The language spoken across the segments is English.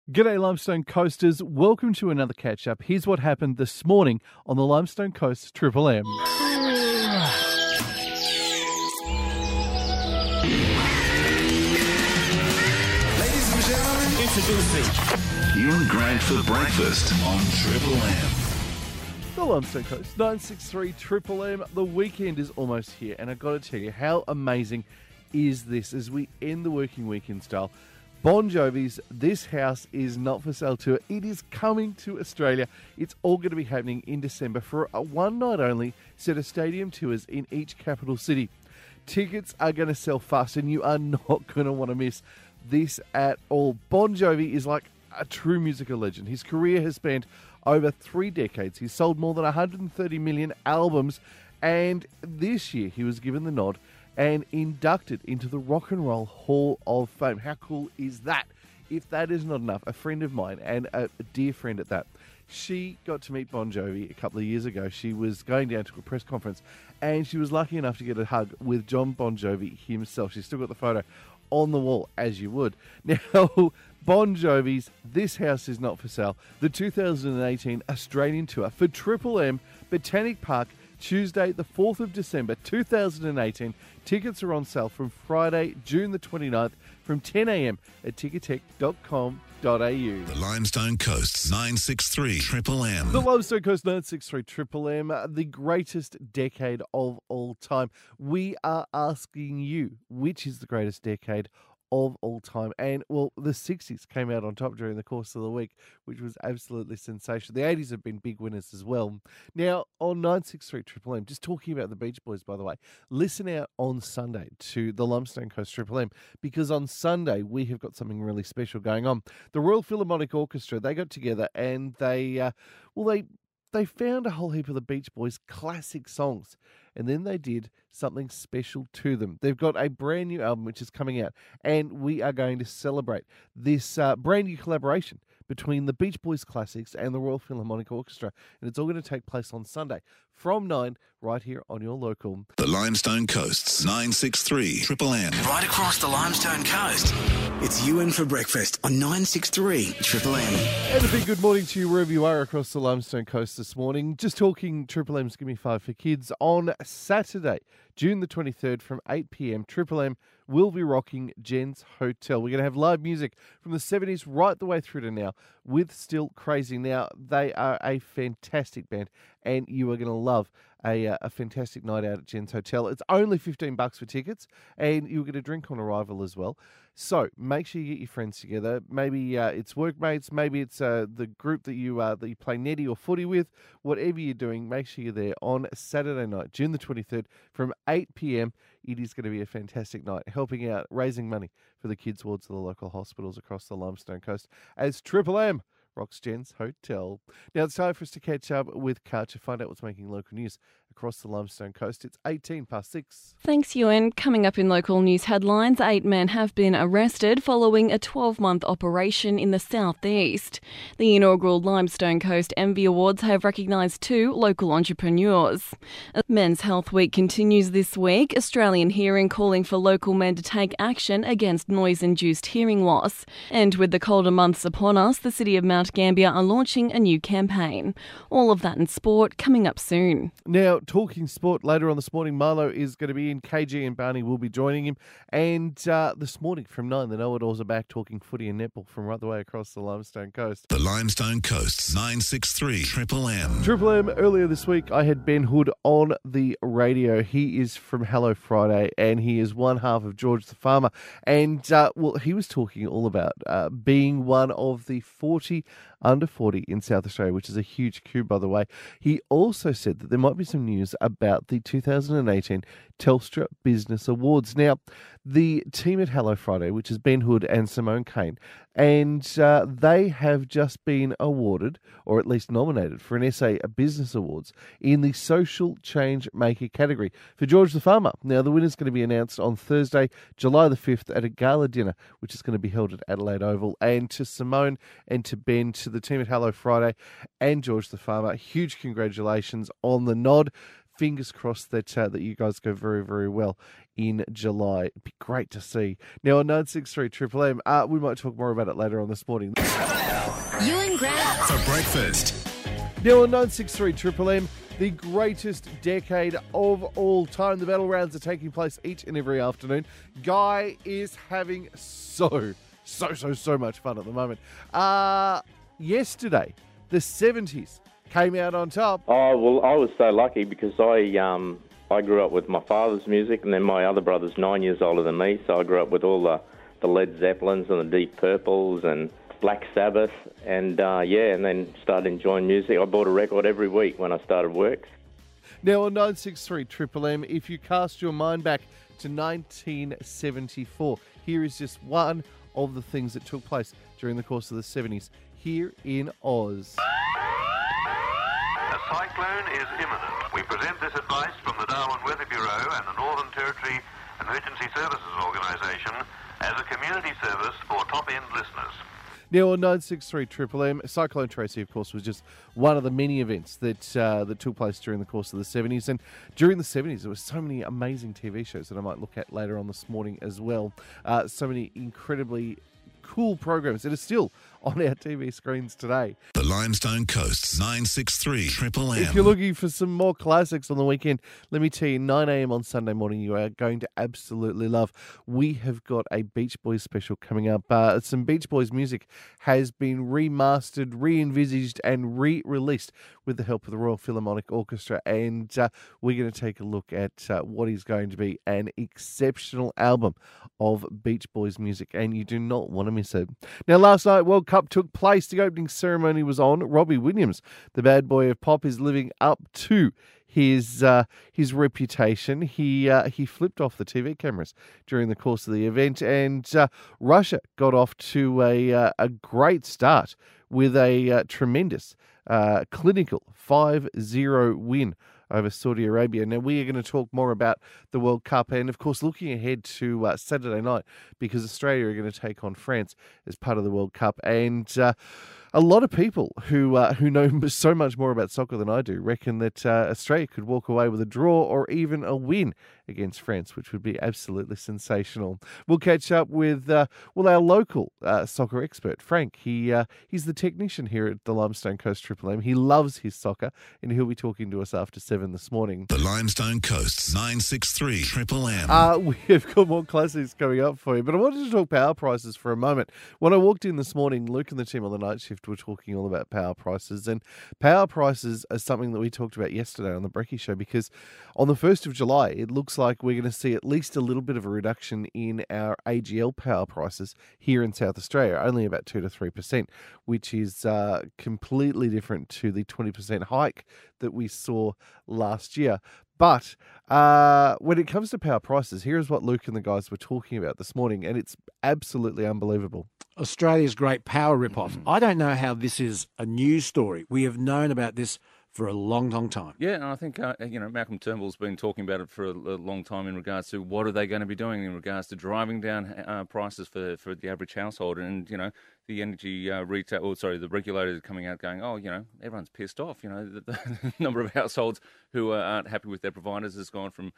G'day Limestone Coasters, welcome to another catch-up. Here's what happened this morning on the Limestone Coast Triple M. Ladies and gentlemen, introducing Ewan Grant for breakfast on Triple M. The Limestone Coast 963 Triple M. The weekend is almost here, and I've got to tell you, how amazing is this as we end the working week in style. Bon Jovi's This House Is Not For Sale tour. It is coming to Australia. It's all going to be happening in December for a one-night only set of stadium tours in each capital city. Tickets are going to sell fast, and you are not going to want to miss this at all. Bon Jovi is like a true musical legend. His career has spanned over 3 decades. He's sold more than 130 million albums, and this year he was given the nod and inducted into the Rock and Roll Hall of Fame. How cool is that? If that is not enough, a friend of mine, and a dear friend at that, she got to meet Bon Jovi a couple of years ago. She was going down to a press conference, and she was lucky enough to get a hug with John Bon Jovi himself. She's still got the photo on the wall, as you would. Now, Bon Jovi's This House Is Not For Sale, the 2018 Australian tour for Triple M, Botanic Park, Tuesday, the 4th of December, 2018. Tickets are on sale from Friday, June the 29th, from 10 a.m. at ticketek.com.au. The Limestone Coast's 963 Triple M. The Limestone Coast 963 Triple M, the greatest decade of all time. We are asking you, which is the greatest decade of all time? And, well, the 60s came out on top during the course of the week, which was absolutely sensational. The 80s have been big winners as well. Now, on 963 Triple M, just talking about the Beach Boys, by the way, listen out on Sunday to the Limestone Coast Triple M, because on Sunday we have got something really special going on. The Royal Philharmonic Orchestra, they got together and they found a whole heap of the Beach Boys' classic songs, and then they did something special to them. They've got a brand new album which is coming out, and we are going to celebrate this brand new collaboration between the Beach Boys classics and the Royal Philharmonic Orchestra, and it's all going to take place on Sunday from 9 right here on your local. The Limestone Coast's 963 Triple M. right across the Limestone Coast. It's Ewan for breakfast on 963 Triple M. And a big good morning to you wherever you are across the Limestone Coast this morning. Just talking Triple M's Gimme 5 for Kids on Saturday, June the 23rd from 8 p.m. Triple M will be rocking Jen's Hotel. We're going to have live music from the 70s right the way through to now with Still Crazy. Now, they are a fantastic band, and you are going to love a fantastic night out at Jen's Hotel. It's only $15 for tickets, and you'll get a drink on arrival as well. So make sure you get your friends together. Maybe it's workmates, maybe it's the group that you play netty or footy with. Whatever you're doing, make sure you're there on Saturday night, June the 23rd, from 8 p.m. It is going to be a fantastic night, helping out, raising money for the kids' wards of the local hospitals across the Limestone Coast as Triple M rocks Jen's Hotel. Now it's time for us to catch up with Kat to find out what's making local news across the Limestone Coast. It's 6:18. Thanks, Ewan. Coming up in local news headlines, 8 men have been arrested following a 12-month operation in the southeast. The inaugural Limestone Coast Envy Awards have recognised 2 local entrepreneurs. Men's Health Week continues this week. Australian Hearing calling for local men to take action against noise-induced hearing loss. And with the colder months upon us, the City of Mount Gambier are launching a new campaign. All of that in sport coming up soon. Now, talking sport later on this morning, Marlo is going to be in. KG and Barney will be joining him. And this morning from 9, the Know-It-Alls are back talking footy and netball from right the way across the Limestone Coast. The Limestone Coast's 963 Triple M. Triple M, earlier this week, I had Ben Hood on the radio. He is from Hello Friday, and he is one half of George the Farmer. And, he was talking all about being one of the 40 under 40 in South Australia, which is a huge coup, by the way. He also said that there might be some news about the 2018 Telstra Business Awards. Now, the team at Hello Friday, which is Ben Hood and Simone Kane, and they have just been awarded, or at least nominated, for an SA Business Awards in the Social Change Maker category for George the Farmer. Now, the winner's going to be announced on Thursday, July the 5th, at a gala dinner, which is going to be held at Adelaide Oval. And to Simone and to Ben, to the team at Hello Friday and George the Farmer, huge congratulations on the nod. fingers crossed that that you guys go very, very well in July. It'd be great to see. Now on 963 Triple M, we might talk more about it later on this morning. Ewan Grant for breakfast. Now on 963 Triple M, the greatest decade of all time. The battle rounds are taking place each and every afternoon. Guy is having so much fun at the moment. Yesterday, the 70s came out on top. Oh, well, I was so lucky because I grew up with my father's music, and then my other brother's 9 years older than me, so I grew up with all the Led Zeppelins and the Deep Purples and Black Sabbath, and and then started enjoying music. I bought a record every week when I started work. Now on 963 Triple M, if you cast your mind back to 1974, here is just one of the things that took place during the course of the 70s here in Oz. A cyclone is imminent. We present this advice from the Darwin Weather Bureau and the Northern Territory Emergency Services Organisation as a community service for top-end listeners. Now on 963 Triple M, Cyclone Tracy, of course, was just one of the many events that that took place during the course of the 70s. And during the 70s, there were so many amazing TV shows that I might look at later on this morning as well. So many incredibly cool programs that are still on our TV screens today. The Limestone Coast's 963 Triple M. If you're looking for some more classics on the weekend, let me tell you, 9 a.m. on Sunday morning, you are going to absolutely love. We have got a Beach Boys special coming up. Some Beach Boys music has been remastered, re-envisaged, and re-released with the help of the Royal Philharmonic Orchestra. And we're going to take a look at what is going to be an exceptional album of Beach Boys music, and you do not want to miss it. Now, last night, World Cup took place. The opening ceremony was on. Robbie Williams, the bad boy of pop, is living up to his reputation. He flipped off the TV cameras during the course of the event, and Russia got off to a great start with a tremendous clinical 5-0 win over Saudi Arabia. Now, we are going to talk more about the World Cup and, of course, looking ahead to Saturday night, because Australia are going to take on France as part of the World Cup. And a lot of people who know so much more about soccer than I do reckon that Australia could walk away with a draw or even a win against France, which would be absolutely sensational. We'll catch up with our local soccer expert, Frank. He's the technician here at the Limestone Coast Triple M. He loves his soccer, and he'll be talking to us after 7 this morning. The Limestone Coast's 963 Triple M. We have got more classics coming up for you, but I wanted to talk power prices for a moment. When I walked in this morning, Luke and the team on the night shift were talking all about power prices, and power prices are something that we talked about yesterday on the Brekkie Show, because on the 1st of July, it looks like we're going to see at least a little bit of a reduction in our AGL power prices here in South Australia, only about 2 to 3%, which is completely different to the 20% hike that we saw last year. But when it comes to power prices, here's what Luke and the guys were talking about this morning, and it's absolutely unbelievable. Australia's great power rip-off. I don't know how this is a news story. We have known about this for a long, long time. Yeah, and I think Malcolm Turnbull's been talking about it for a long time in regards to what are they going to be doing in regards to driving down prices for the average household. And the energy the regulators coming out going, everyone's pissed off. The number of households who aren't happy with their providers has gone from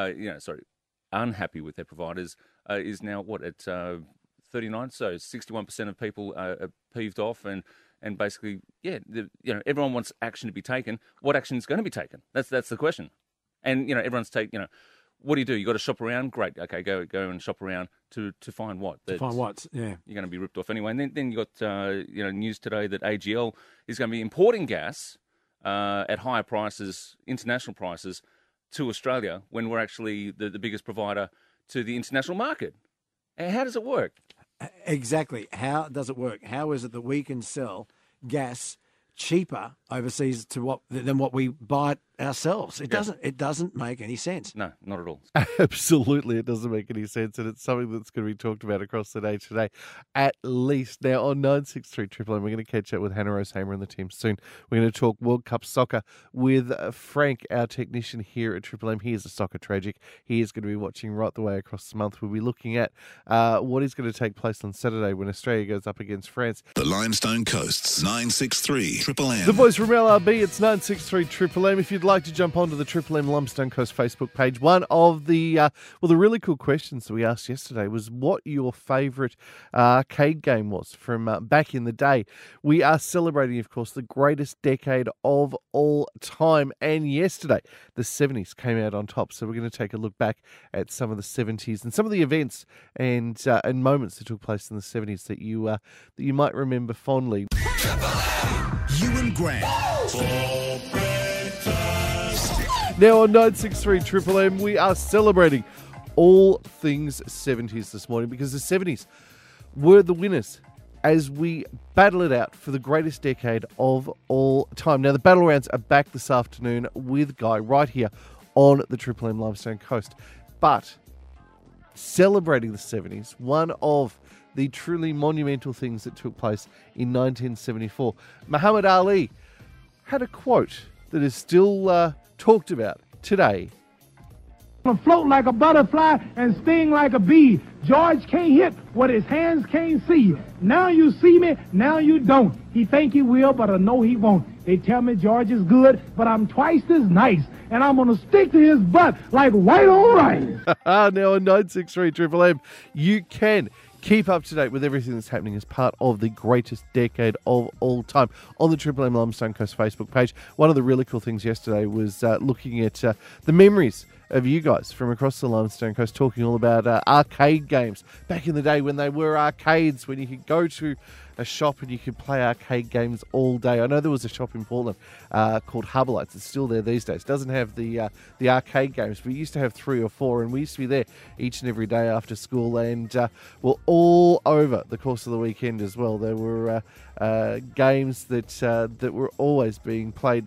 unhappy with their providers is now at 39. So 61% of people are peeved off, and basically, everyone wants action to be taken. What action is going to be taken? That's the question. And everyone's what do? You got to shop around. Great, okay, go and shop around to find what? To find what? Yeah, you're going to be ripped off anyway. And then you got news today that AGL is going to be importing gas at higher prices, international prices, to Australia when we're actually the biggest provider to the international market. And how does it work? Exactly. How does it work? How is it that we can sell gas cheaper overseas than what we buy it ourselves? It doesn't make any sense. No, not at all. Absolutely, it doesn't make any sense, and it's something that's going to be talked about across the day today, at least. Now, on 963 Triple M, we're going to catch up with Hannah Rosehamer and the team soon. We're going to talk World Cup soccer with Frank, our technician here at Triple M. He is a soccer tragic. He is going to be watching right the way across the month. We'll be looking at what is going to take place on Saturday when Australia goes up against France. The Limestone Coast's 963 Triple M. The boys from LRB, it's 963 Triple M. If you'd you'd like to jump onto the Triple M Limestone Coast Facebook page, one of the really cool questions that we asked yesterday was what your favourite arcade game was from back in the day. We are celebrating, of course, the greatest decade of all time. And yesterday, the 70s came out on top. So we're going to take a look back at some of the 70s and some of the events and moments that took place in the 70s that you might remember fondly. Ewan Grant. Now on 963 Triple M, we are celebrating all things 70s this morning because the 70s were the winners as we battle it out for the greatest decade of all time. Now, the battle rounds are back this afternoon with Guy right here on the Triple M Limestone Coast. But celebrating the 70s, one of the truly monumental things that took place in 1974, Muhammad Ali had a quote that is still talked about today. Float like a butterfly and sting like a bee. George can't hit what his hands can't see. Now you see me, now you don't. He think he will, but I know he won't. They tell me George is good, but I'm twice as nice. And I'm going to stick to his butt like white on rice. Now on 963 Triple M, you can keep up to date with everything that's happening as part of the greatest decade of all time on the Triple M Limestone Coast Facebook page. One of the really cool things yesterday was looking at the memories of you guys from across the Limestone Coast, talking all about arcade games back in the day when they were arcades, when you could go to a shop and you could play arcade games all day. I know there was a shop in Portland called Harbolites. It's still there these days. It doesn't have the arcade games, but we used to have 3 or 4, and we used to be there each and every day after school, and well, all over the course of the weekend as well. There were games that were always being played.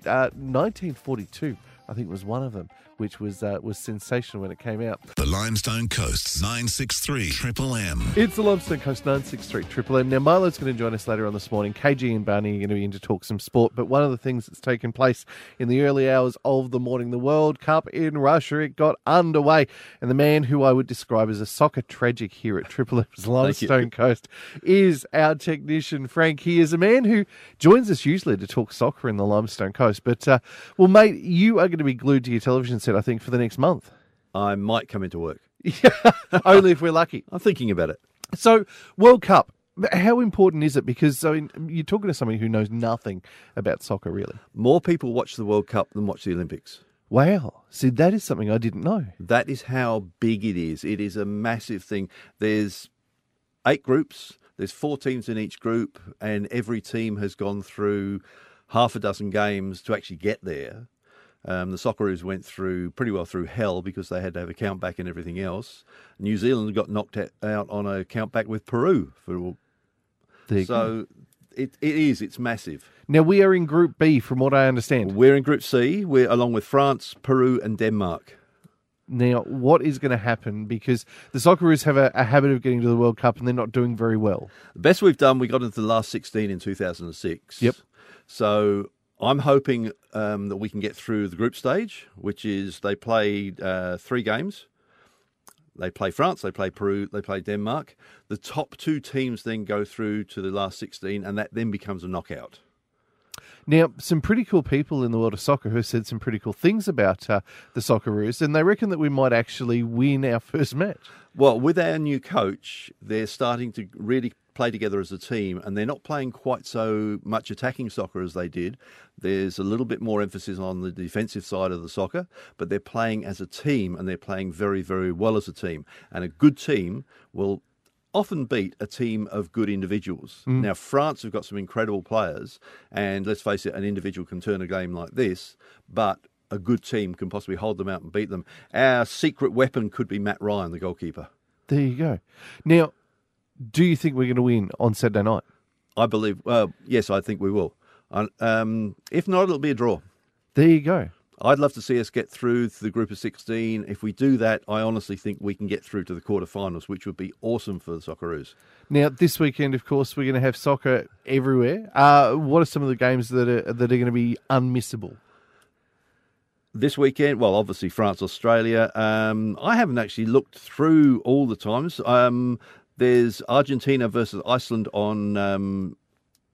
1942, I think, was one of them, which was sensational when it came out. The Limestone Coast's 963 Triple M. It's the Limestone Coast 963 Triple M. Now, Milo's going to join us later on this morning. KG and Barney are going to be in to talk some sport, but one of the things that's taken place in the early hours of the morning, the World Cup in Russia, it got underway, and the man who I would describe as a soccer tragic here at Triple M's Limestone Coast is our technician, Frank. He is a man who joins us usually to talk soccer in the Limestone Coast, but, well, mate, you are going to be glued to your television set, I think, for the next month. I might come into work. Only if we're lucky. I'm thinking about it. So, World Cup, how important is it? Because, I mean, you're talking to somebody who knows nothing about soccer, really. More people watch the World Cup than watch the Olympics. Wow. See, that is something I didn't know. That is how big it is. It is a massive thing. There's 8 groups. There's 4 teams in each group, and every team has gone through half a dozen games to actually get there. The Socceroos went pretty well through hell because they had to have a count back and everything else. New Zealand got knocked out on a count back with Peru. It's massive. Now, we are in Group B, from what I understand. We're in Group C. We're along with France, Peru and Denmark. Now, what is going to happen? Because the Socceroos have a habit of getting to the World Cup and they're not doing very well. The best we've done, we got into the last 16 in 2006. Yep. So I'm hoping that we can get through the group stage, which is they play 3 games. They play France, they play Peru, they play Denmark. The top 2 teams then go through to the last 16, and that then becomes a knockout. Now, some pretty cool people in the world of soccer who said some pretty cool things about the Socceroos, and they reckon that we might actually win our first match. Well, with our new coach, they're starting to really play together as a team, and they're not playing quite so much attacking soccer as they did. There's a little bit more emphasis on the defensive side of the soccer, but they're playing as a team, and they're playing very, very well as a team. And a good team will often beat a team of good individuals. Now, France have got some incredible players, and let's face it, an individual can turn a game like this, but a good team can possibly hold them out and beat them. Our secret weapon could be Matt Ryan, the goalkeeper. There you go. Now, do you think we're going to win on Saturday night? I believe, yes, I think we will. If not, it'll be a draw. There you go. I'd love to see us get through to the group of 16. If we do that, I honestly think we can get through to the quarterfinals, which would be awesome for the Socceroos. Now, this weekend, of course, we're going to have soccer everywhere. What are some of the games that are going to be unmissable? This weekend, well, obviously France, Australia. I haven't actually looked through all the times. There's Argentina versus Iceland on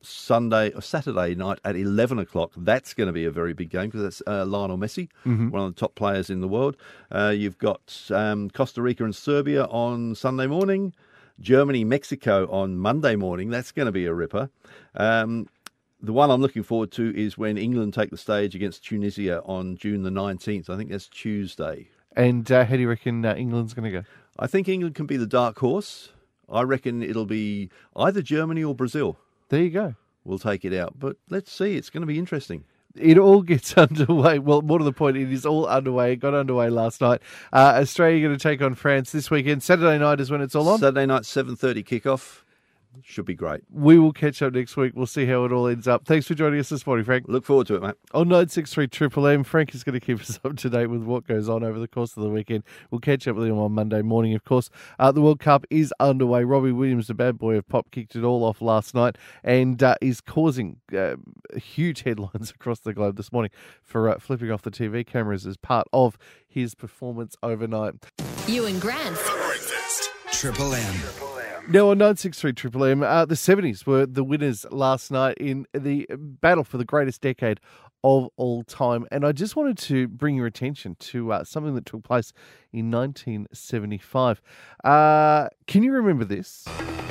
Saturday night at 11 o'clock. That's going to be a very big game because that's Lionel Messi, one of the top players in the world. You've got Costa Rica and Serbia on Sunday morning. Germany, Mexico on Monday morning. That's going to be a ripper. The one I'm looking forward to is when England take the stage against Tunisia on June the 19th. I think that's Tuesday. And how do you reckon England's going to go? I think England can be the dark horse. I reckon it'll be either Germany or Brazil. There you go. We'll take it out. But let's see. It's going to be interesting. It all gets underway. Well, more to the point, it is all underway. It got underway last night. Australia going to take on France this weekend. Saturday night is when it's all on. Saturday night, 7:30 kickoff. Should be great. We will catch up next week. We'll see how it all ends up. Thanks for joining us this morning, Frank. Look forward to it, mate. On 963 Triple M, Frank is going to keep us up to date with what goes on over the course of the weekend. We'll catch up with him on Monday morning, of course. The World Cup is underway. Robbie Williams, the bad boy of pop, kicked it all off last night and is causing huge headlines across the globe this morning for flipping off the TV cameras as part of his performance overnight. Ewan Grant. For breakfast, Triple M. Now on 963 Triple M, the 70s were the winners last night in the battle for the greatest decade of all time. And I just wanted to bring your attention to something that took place in 1975. Can you remember this?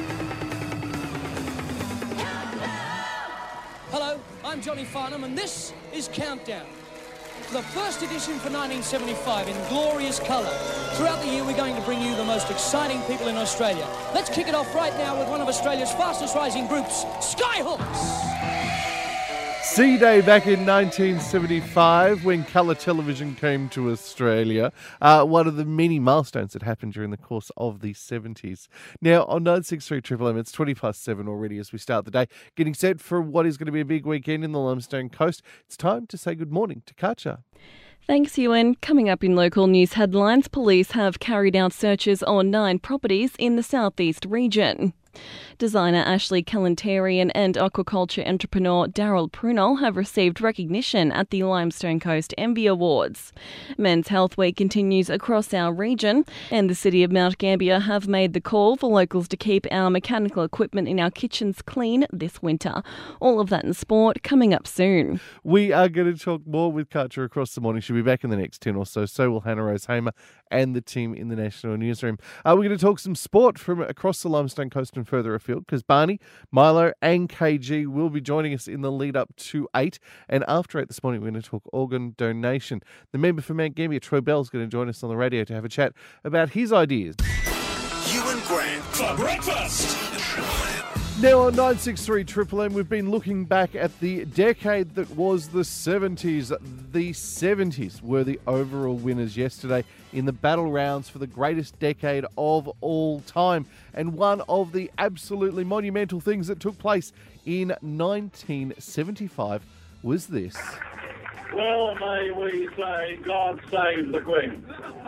Hello, I'm Johnny Farnham, and this is Countdown. The first edition for 1975 in glorious colour. Throughout the year, we're going to bring you the most exciting people in Australia. Let's kick it off right now with one of Australia's fastest rising groups, Skyhooks. C-Day back in 1975 when colour television came to Australia. One of the many milestones that happened during the course of the 70s. Now on 963 Triple M, it's 7:20 already as we start the day. Getting set for what is going to be a big weekend in the Limestone Coast. It's time to say good morning to Katja. Thanks, Ewan. Coming up in local news headlines, police have carried out searches on 9 properties in the southeast region. Designer Ashley Kalantarian and aquaculture entrepreneur Daryl Prunell have received recognition at the Limestone Coast Envy Awards. Men's Health Week continues across our region, and the City of Mount Gambier have made the call for locals to keep our mechanical equipment in our kitchens clean this winter. All of that in sport coming up soon. We are going to talk more with Katja across the morning. She'll be back in the next 10 or so. So will Hannah Rose Hamer and the team in the National Newsroom. We're going to talk some sport from across the Limestone Coast and further afield because Barney, Milo and KG will be joining us in the lead up to 8. And after 8 this morning, we're going to talk organ donation. The member for Mount Gambier, Troy Bell, is going to join us on the radio to have a chat about his ideas. Ewan Grant for breakfast. Now on 963 Triple M, we've been looking back at the decade that was the 70s. The 70s were the overall winners yesterday in the battle rounds for the greatest decade of all time. And one of the absolutely monumental things that took place in 1975 was this. Well, may we say, God save the Queen.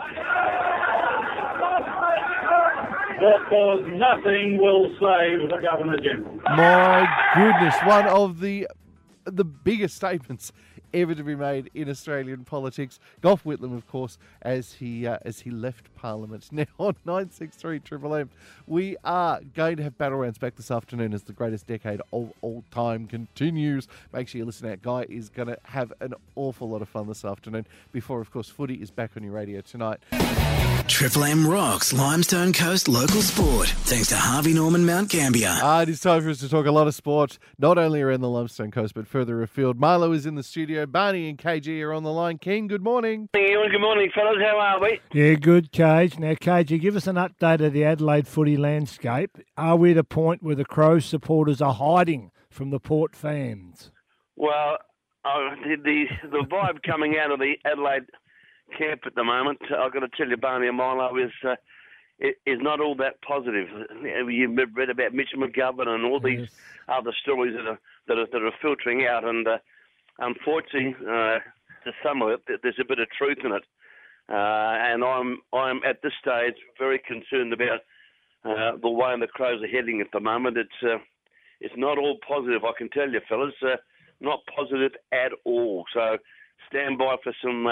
Because nothing will save the Governor-General. My goodness, one of the biggest statements ever to be made in Australian politics. Gough Whitlam, of course, as he left Parliament. Now on 963 Triple M, we are going to have battle rounds back this afternoon as the greatest decade of all time continues. Make sure you listen out. Guy is going to have an awful lot of fun this afternoon before, of course, footy is back on your radio tonight. Triple M rocks Limestone Coast local sport. Thanks to Harvey Norman Mount Gambier. It is time for us to talk a lot of sport, not only around the Limestone Coast, but further afield. Milo is in the studio. Barney and KG are on the line. Ken, good morning. Good morning, fellas. How are we? Yeah, good, Cage. Now, KG, give us an update of the Adelaide footy landscape. Are we at a point where the Crows supporters are hiding from the Port fans? Well, the vibe coming out of the Adelaide camp at the moment, I've got to tell you, Barney and Milo, is not all that positive. You've read about Mitch McGovern and all these other stories that are filtering out, and unfortunately, to some of it, there's a bit of truth in it. And I'm at this stage very concerned about the way the Crows are heading at the moment. It's not all positive, I can tell you, fellas. Not positive at all. So stand by for some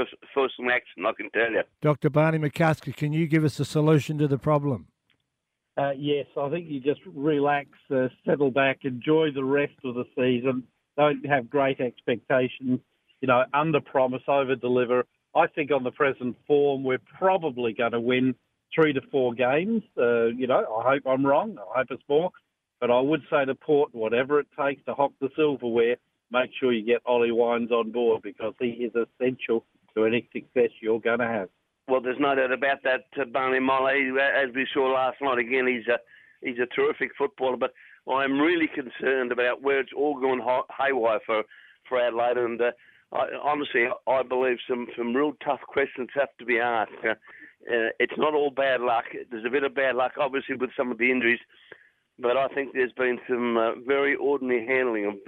action, I can tell you. Dr. Barney McCusker, can you give us a solution to the problem? Yes, I think you just relax, settle back, enjoy the rest of the season. Don't have great expectations. Under-promise, over-deliver. I think on the present form, we're probably going to win 3 to 4 games. I hope I'm wrong. I hope it's more. But I would say to Port, whatever it takes to hock the silverware, make sure you get Ollie Wines on board because he is essential to any success you're going to have. Well, there's no doubt about that, Barney Molly. As we saw last night again, he's a terrific footballer. But I'm really concerned about where it's all going haywire for Adelaide. And honestly, I believe some real tough questions have to be asked. It's not all bad luck. There's a bit of bad luck, obviously, with some of the injuries. But I think there's been some very ordinary handling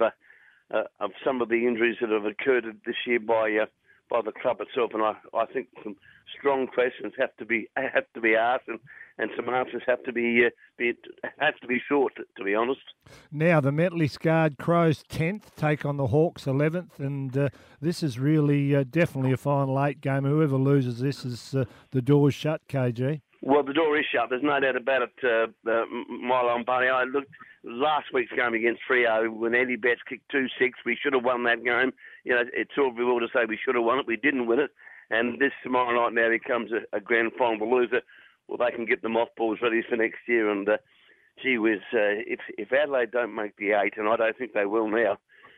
of some of the injuries that have occurred this year by the club itself, and I think some strong questions have to be asked, and some answers have to be sought. To be honest. Now the mentally scarred Crows 10th take on the Hawks 11th, and this is really definitely a final 8 game. Whoever loses this is the door's shut. KG. Well, the door is shut. There's no doubt about it, Milo and Barney. I looked last week's game against Freo when Eddie Betts kicked 2-6. We should have won that game. It's all very well to say we should have won it. We didn't win it. And this tomorrow night now becomes a grand final loser. Well, they can get the mothballs ready for next year. And gee whiz, if Adelaide don't make the 8, and I don't think they will now,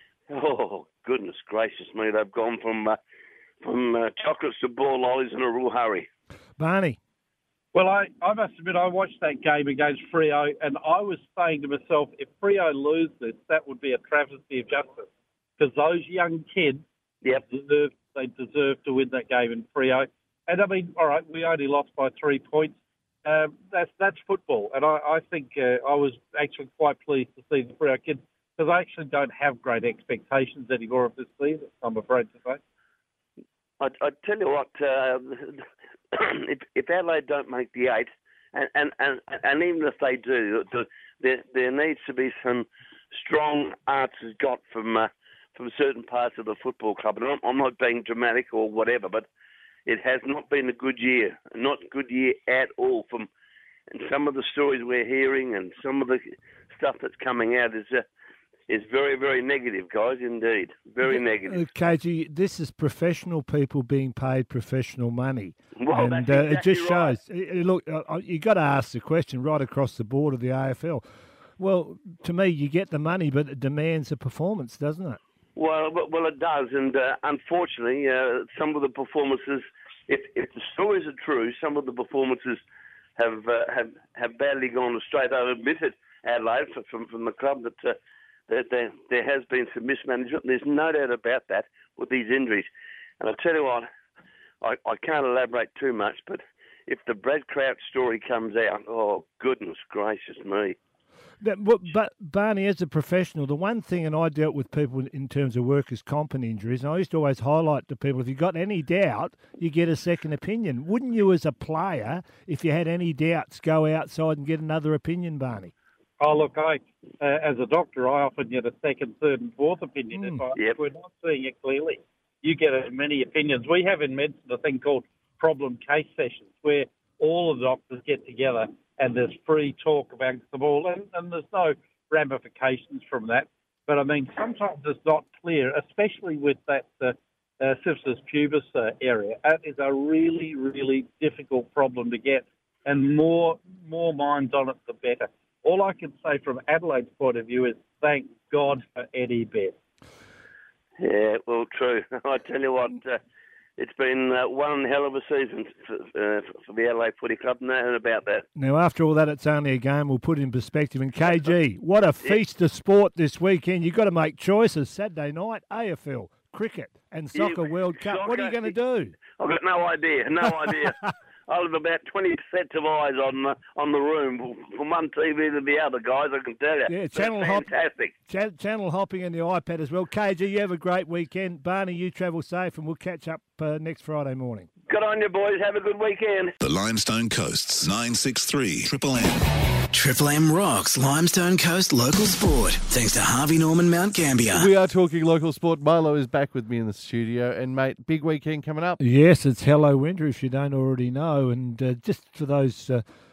oh, goodness gracious me, they've gone from chocolates to ball lollies in a real hurry. Barney. Well, I must admit, I watched that game against Freo, and I was saying to myself, if Freo lose this, that would be a travesty of justice. Because those young kids, they deserve to win that game in Freo. And I mean, all right, we only lost by 3 points. That's football. And I think I was actually quite pleased to see the Freo kids, because I actually don't have great expectations anymore of this season, I'm afraid to say. I tell you what, if Adelaide don't make the 8, and even if they do, there needs to be some strong answers got from certain parts of the football club. And I'm not being dramatic or whatever, but it has not been a good year, not a good year at all. And some of the stories we're hearing and some of the stuff that's coming out is very, very negative, guys, indeed. Very negative. KG, this is professional people being paid professional money. Well, and that's exactly it just right. shows. Look, you got to ask the question right across the board of the AFL. Well, to me, you get the money, but it demands a performance, doesn't it? Well, it does. And unfortunately, some of the performances, if the stories are true, some of the performances have badly gone astray. They've admitted, Adelaide, from the club, that there has been some mismanagement. There's no doubt about that with these injuries. And I tell you what, I can't elaborate too much, but if the Brad Crouch story comes out, oh, goodness gracious me. But Barney, as a professional, the one thing, and I dealt with people in terms of workers' comp and injuries, and I used to always highlight to people, if you've got any doubt, you get a second opinion. Wouldn't you, as a player, if you had any doubts, go outside and get another opinion, Barney? Oh, look, as a doctor, I often get a second, third and fourth opinion. If we're not seeing it clearly, you get as many opinions. We have in medicine a thing called problem case sessions where all the doctors get together and there's free talk about them all, and there's no ramifications from that. But, I mean, sometimes it's not clear, especially with that syphilis pubis area. That is a really, really difficult problem to get, and more minds on it, the better. All I can say from Adelaide's point of view is thank God for Eddie Betts. Yeah, well, true. I tell you what, it's been one hell of a season for the Adelaide Footy Club, no doubt about that. Now, after all that, it's only a game. We'll put it in perspective. And KG, what a feast of sport this weekend. You've got to make choices. Saturday night, AFL, cricket and Soccer World Cup. What are you going to do? I've got no idea. I'll have about 20 sets of eyes on the room, from one TV to the other, guys, I can tell you. Yeah, fantastic. Channel hopping and the iPad as well. KG, you have a great weekend. Barney, you travel safe, and we'll catch up next Friday morning. Good on you, boys. Have a good weekend. The Limestone Coast's 963 Triple M. Triple M rocks Limestone Coast local sport. Thanks to Harvey Norman Mount Gambier. We are talking local sport. Milo is back with me in the studio. And, mate, big weekend coming up. Yes, it's Hello Winter, if you don't already know. And just for those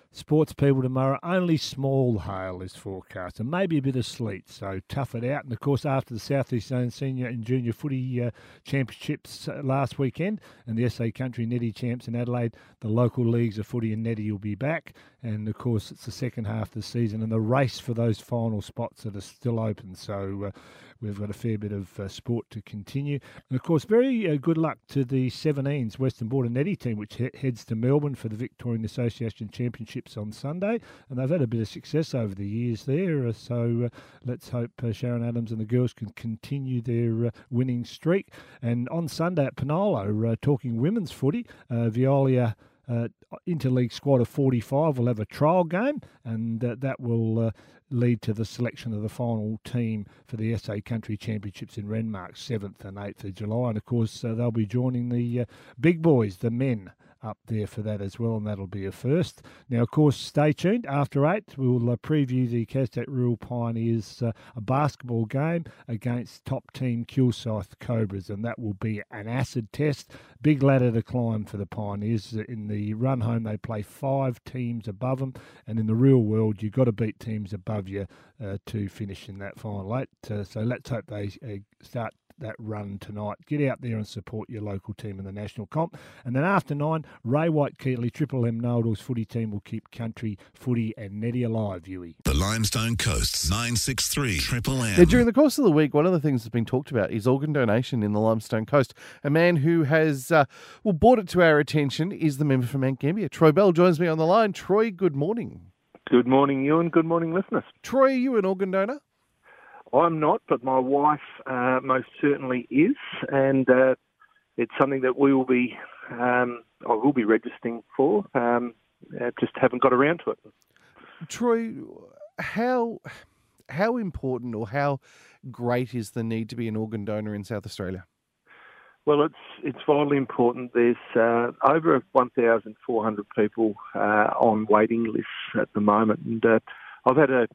sports people tomorrow, only small hail is forecast and maybe a bit of sleet, so tough it out. And, of course, after the South East Zone Senior and Junior Footy Championships last weekend and the SA Country Netty Champs in Adelaide, the local leagues of footy and netty will be back. And, of course, it's the second half of the season and the race for those final spots that are still open. So we've got a fair bit of sport to continue. And, of course, very good luck to the 17s Western Border Netty team, which heads to Melbourne for the Victorian Association Championships on Sunday. And they've had a bit of success over the years there. So let's hope Sharon Adams and the girls can continue their winning streak. And on Sunday at Penolo, talking women's footy, Veolia interleague squad of 45 will have a trial game, and that will lead to the selection of the final team for the SA Country Championships in Renmark, 7th and 8th of July. And, of course, they'll be joining the big boys, the men, up there for that as well, and that'll be a first. Now, of course, stay tuned. After 8, we'll preview the Castat Rural Pioneers a basketball game against top team Kilsyth Cobras, and that will be an acid test. Big ladder to climb for the Pioneers. In the run home, they play 5 teams above them, and in the real world, you've got to beat teams above you to finish in that final 8. So let's hope they start that run tonight. Get out there and support your local team in the national comp. And then after 9, Ray White Keatley, Triple M Noldals footy team will keep country footy and netty alive, Huey. The Limestone Coast's 963 Triple M. Now, during the course of the week, one of the things that's been talked about is organ donation in the Limestone Coast. A man who has brought it to our attention is the member for Mount Gambier. Troy Bell joins me on the line. Troy, good morning. Good morning, Ewan. Good morning, listeners. Troy, are you an organ donor? I'm not, but my wife most certainly is, and it's something that we will be, I will be registering for. Just haven't got around to it. Troy, how important or how great is the need to be an organ donor in South Australia? Well, it's vitally important. There's over 1,400 people on waiting lists at the moment, and I've had a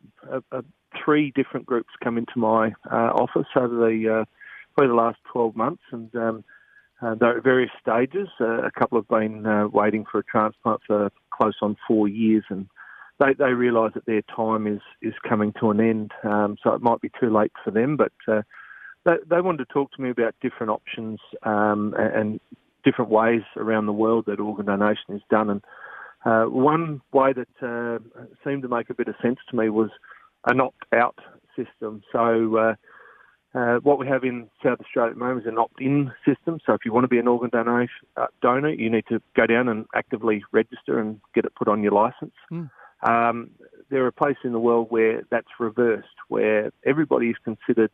3 different groups come into my office over probably the last 12 months, and they're at various stages. A couple have been waiting for a transplant for close on 4 years, and they realise that their time is coming to an end, so it might be too late for them, but they wanted to talk to me about different options and different ways around the world that organ donation is done. And one way that seemed to make a bit of sense to me was an opt-out system. So what we have in South Australia at the moment is an opt-in system. So if you want to be an organ donor, you need to go down and actively register and get it put on your licence. There are places in the world where that's reversed, where everybody is considered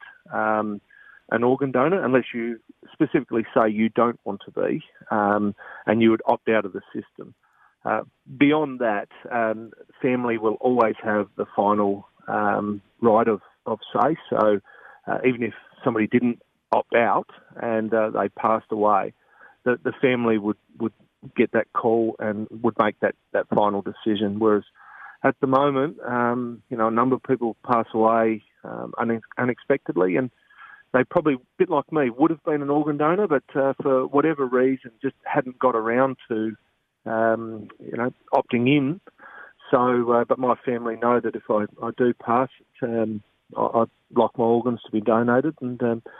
an organ donor unless you specifically say you don't want to be, and you would opt out of the system. Beyond that, family will always have the final right of say. So even if somebody didn't opt out and they passed away, the family would get that call and would make that final decision. Whereas at the moment, a number of people pass away unexpectedly, and they probably, a bit like me, would have been an organ donor, but for whatever reason just hadn't got around to opting in. So, but my family know that if I do pass, I'd like my organs to be donated, and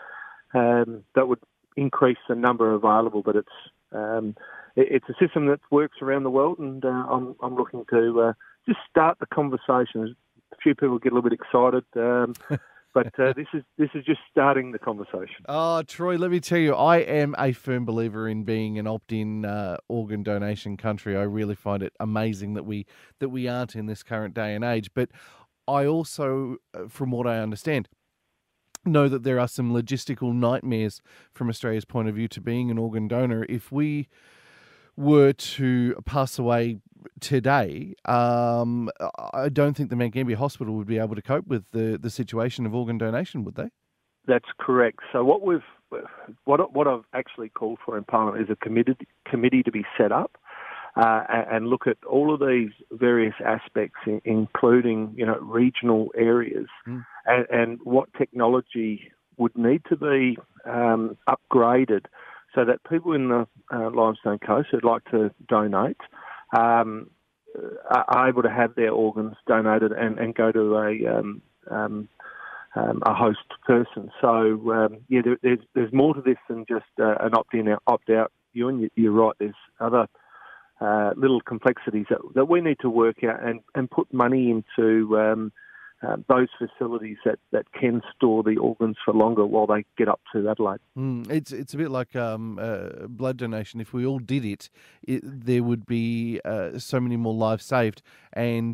that would increase the number available. But it's a system that works around the world, and I'm looking to just start the conversation. A few people get a little bit excited. But this is just starting the conversation. Oh, Troy, let me tell you, I am a firm believer in being an opt-in organ donation country. I really find it amazing that we aren't in this current day and age. But I also, from what I understand, know that there are some logistical nightmares from Australia's point of view to being an organ donor. If we were to pass away today, I don't think the Mount Gambier Hospital would be able to cope with the situation of organ donation, would they? That's correct. So what I've actually called for in Parliament is a committee to be set up and look at all of these various aspects, including regional areas and what technology would need to be upgraded so that people in the Limestone Coast who'd like to donate are able to have their organs donated and go to a host person. So there's more to this than just an opt-in, opt-out. You're right. There's other little complexities that we need to work out and put money into those facilities that can store the organs for longer while they get up to Adelaide. It's a bit like blood donation. If we all did it, there would be so many more lives saved, and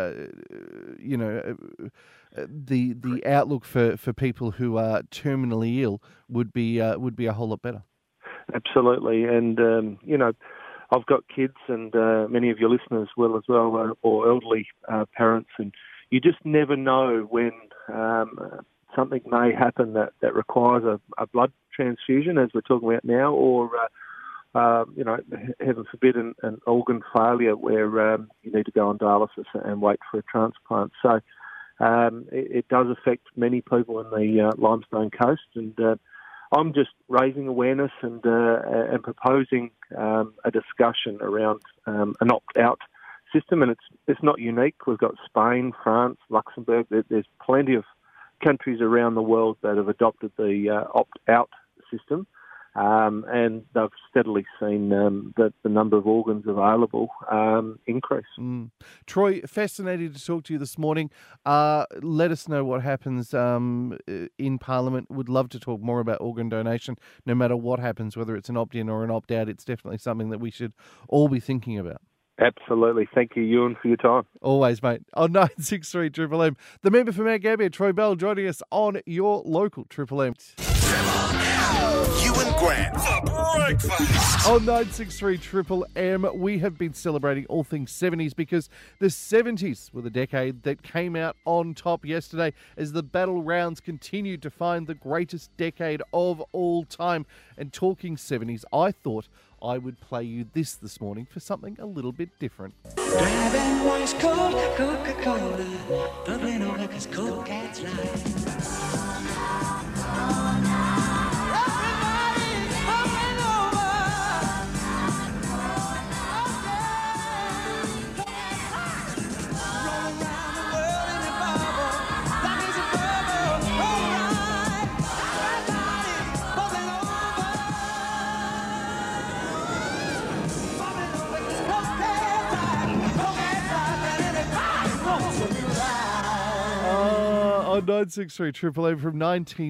the outlook for people who are terminally ill would be a whole lot better. Absolutely, and I've got kids, and many of your listeners will as well, or elderly parents, and you just never know when something may happen that requires a blood transfusion, as we're talking about now, or heaven forbid, an organ failure where you need to go on dialysis and wait for a transplant. So it does affect many people in the Limestone Coast, and I'm just raising awareness and proposing a discussion around an opt-out system, and it's not unique. We've got Spain, France, Luxembourg. There's plenty of countries around the world that have adopted the opt-out system, and they've steadily seen the number of organs available increase. Troy, fascinating to talk to you this morning. Let us know what happens in Parliament. Would love to talk more about organ donation, no matter what happens, whether it's an opt-in or an opt-out. It's definitely something that we should all be thinking about. Absolutely. Thank you, Ewan, for your time. Always, mate. On 963 Triple M, the member for Mount Gambier, Troy Bell, joining us on your local Triple M. Ewan Grant for breakfast. On 963 Triple M, we have been celebrating all things 70s because the 70s were the decade that came out on top yesterday as the battle rounds continued to find the greatest decade of all time. And talking 70s, I thought I would play you this morning for something a little bit different. Driving ice cold Coca-Cola, bubbling over 'cause cold cats lie. On 963 Triple M from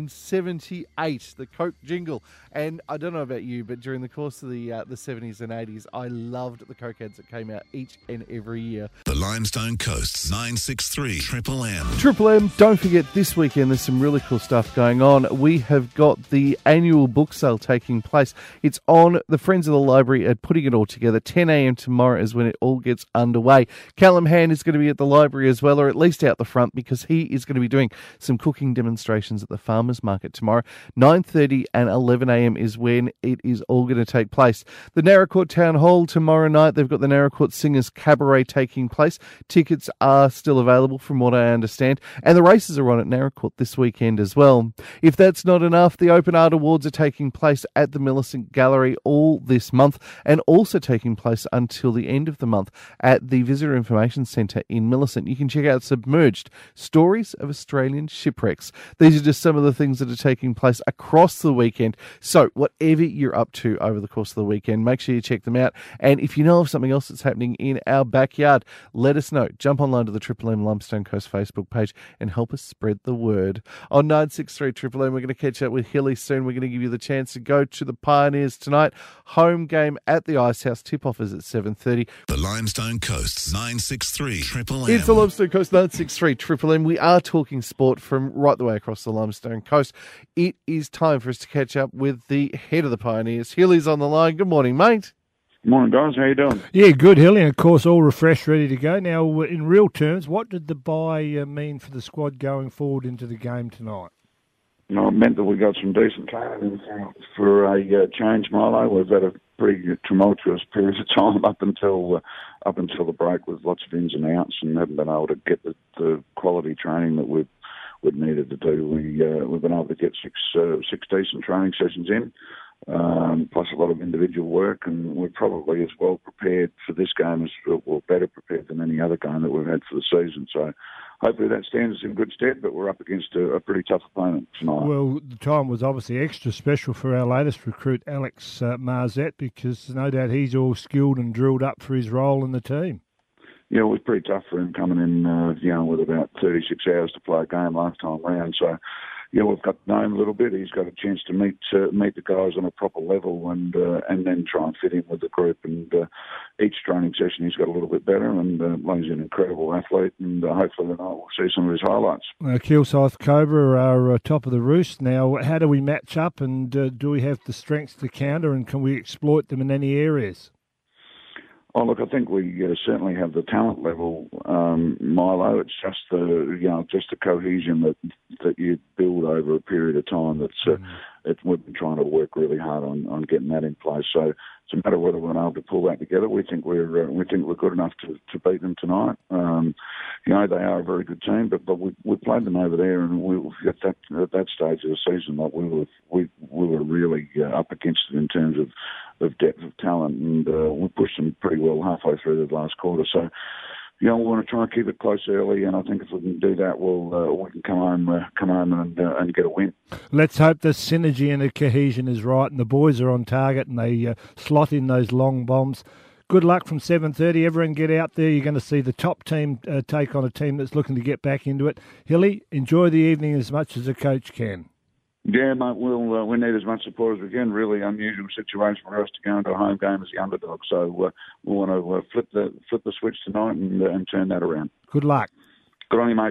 1978, the Coke jingle. And I don't know about you, but during the course of the 70s and 80s, I loved the Coke ads that came out each and every year. The Limestone Coast's 963 Triple M. Triple M, don't forget this weekend there's some really cool stuff going on. We have got the annual book sale taking place. It's on the Friends of the Library at Putting It All Together. 10 a.m. tomorrow is when it all gets underway. Callum Hand is going to be at the library as well, or at least out the front, because he is going to be doing some cooking demonstrations at the Farmers Market tomorrow. 9:30 and 11 a.m. is when it is all going to take place. The Narracourt Town Hall tomorrow night, they've got the Narracourt Singers Cabaret taking place. Tickets are still available from what I understand, and the races are on at Narracourt this weekend as well. If that's not enough, the Open Art Awards are taking place at the Millicent Gallery all this month, and also taking place until the end of the month at the Visitor Information Centre in Millicent. You can check out Submerged, Stories of Australian Shipwrecks. These are just some of the things that are taking place across the weekend. So whatever you're up to over the course of the weekend, make sure you check them out. And if you know of something else that's happening in our backyard, let us know. Jump online to the Triple M Limestone Coast Facebook page and help us spread the word. On 963 Triple M, we're going to catch up with Hilly soon. We're going to give you the chance to go to the Pioneers tonight. Home game at the Ice House. Tip-off is at 7:30. The Limestone Coast's 963 Triple M. It's the Limestone Coast 963 Triple M. We are talking sport from right the way across the Limestone Coast. It is time for us to catch up with the head of the Pioneers. Hilly's on the line. Good morning, mate. Good morning, guys. How you doing? Yeah, good, Hilly. And, of course, all refreshed, ready to go. Now, in real terms, what did the bye mean for the squad going forward into the game tonight? No, it meant that we got some decent training for a change, Milo. We've had a pretty tumultuous period of time up until the break with lots of ins and outs, and haven't been able to get the quality training that we've needed to do. We've been able to get six decent training sessions in. plus a lot of individual work, and we're probably as well prepared for this game as, or better prepared than any other game that we've had for the season. So hopefully that stands us in good stead, but we're up against a pretty tough opponent tonight. Well, the time was obviously extra special for our latest recruit, Alex Marzette, because no doubt he's all skilled and drilled up for his role in the team. Yeah, it was pretty tough for him coming in, with about 36 hours to play a game last time round. So, yeah, we've got to know him a little bit. He's got a chance to meet the guys on a proper level and then try and fit in with the group. And each training session he's got a little bit better, and he's an incredible athlete. And hopefully tonight we'll see some of his highlights. Kilsyth Cobra are top of the roost now. How do we match up, and do we have the strengths to counter, and can we exploit them in any areas? Oh, look, I think we certainly have the talent level, Milo. It's just the cohesion that you build over a period of time. We've been trying to work really hard on getting that in place. So it's a matter of whether we're able to pull that together. We think we're good enough to beat them tonight. They are a very good team, but we played them over there, and at that stage of the season, like we were really up against it in terms of depth of talent, and we pushed them pretty well halfway through the last quarter. So, we want to try and keep it close early, and I think if we can do that, we can come home and get a win. Let's hope the synergy and the cohesion is right, and the boys are on target, and they slot in those long bombs. Good luck from 7:30. Everyone get out there. You're going to see the top team take on a team that's looking to get back into it. Hilly, enjoy the evening as much as a coach can. Yeah, mate, we need as much support as we can. Really unusual situation for us to go into a home game as the underdog. So we want to flip the switch tonight and turn that around. Good luck. Good on you, mate.